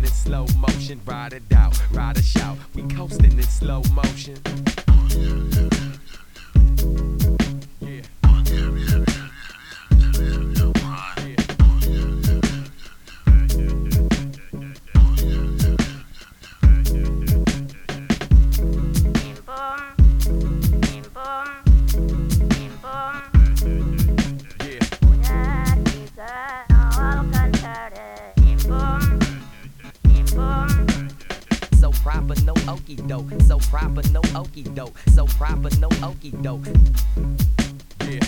in slow motion. Ride it out, ride a shout. We coasting in slow motion. Yeah. So proper, no okey doke. So proper, no okey doke. So proper, no okey doke. Yeah.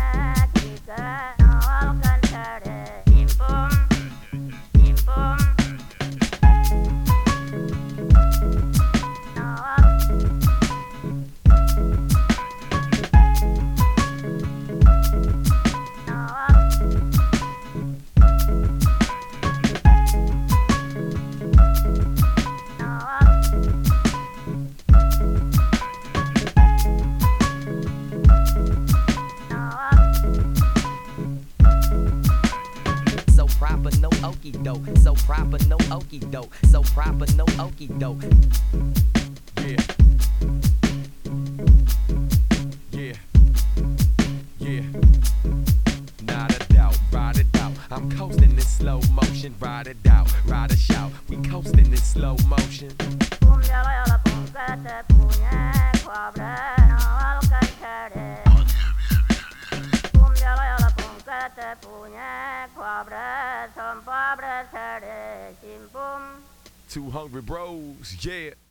So proper, no okey doke. So proper, no okey doke. So proper, no okey doke. Yeah. Yeah. Yeah. Not a doubt, ride it out. I'm coasting in slow motion. Ride it out, ride a shout. We coasting in slow motion. Two hungry bros, yeah.